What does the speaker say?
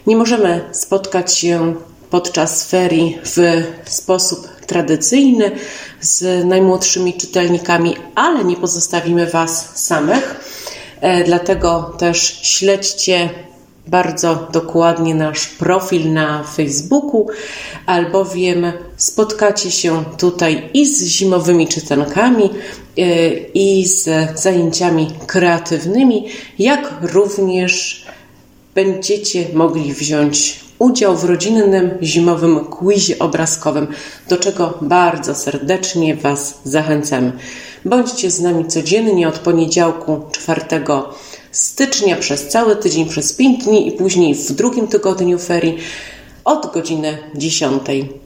Nie możemy spotkać się podczas ferii w sposób tradycyjny z najmłodszymi czytelnikami, ale nie pozostawimy Was samych. Dlatego też śledźcie bardzo dokładnie nasz profil na Facebooku, albowiem spotkacie się tutaj i z zimowymi czytankami, i z zajęciami kreatywnymi, jak również będziecie mogli wziąć udział w rodzinnym zimowym quizie obrazkowym, do czego bardzo serdecznie Was zachęcamy. Bądźcie z nami codziennie od poniedziałku 4 stycznia przez cały tydzień, przez 5 dni i później w drugim tygodniu ferii od godziny 10.